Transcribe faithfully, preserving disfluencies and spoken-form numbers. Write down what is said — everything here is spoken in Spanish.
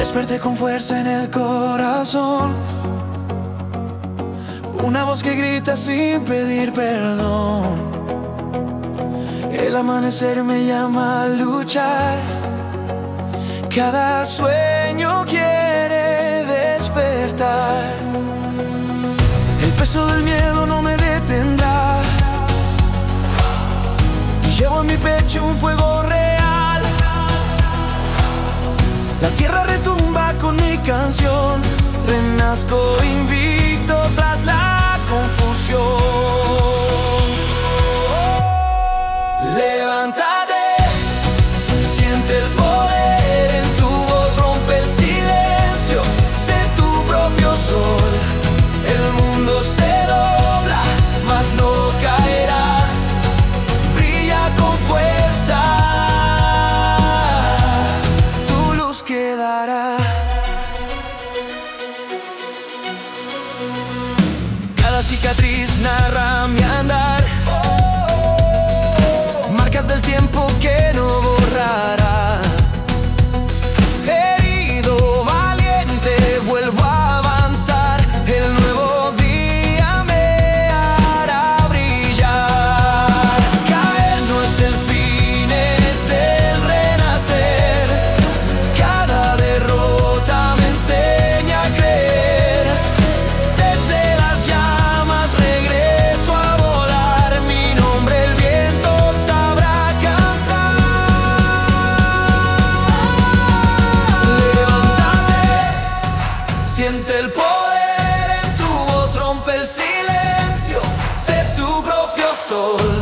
Desperté con fuerza en el corazón, una voz que grita sin pedir perdón. El amanecer me llama a luchar, cada sueño quiere despertar. El peso del miedo no me detendrá, llevo en mi pecho un fuego real. La tierra retumba con mi canción, renazco invicto tras la confusión. Levántate, siente el poder en tu voz, rompe el silencio, sé tu propio sol. El mundo se dobla, mas no caerás, brilla con fuerza, tu luz quedará. Cada cicatriz narra mi andar, marcas del tiempo que no borrará. Herido, valiente, vuelvo a avanzar. El nuevo día me hará brillar. Caer no es el fin, es el renacer. Cada derrota me enseña a creer. Desde las llamas regreso a volar. Mi nombre el viento sabrá cantar. Levántate, siente el poder en tu voz, rompe el silencio, sé tu propio sol.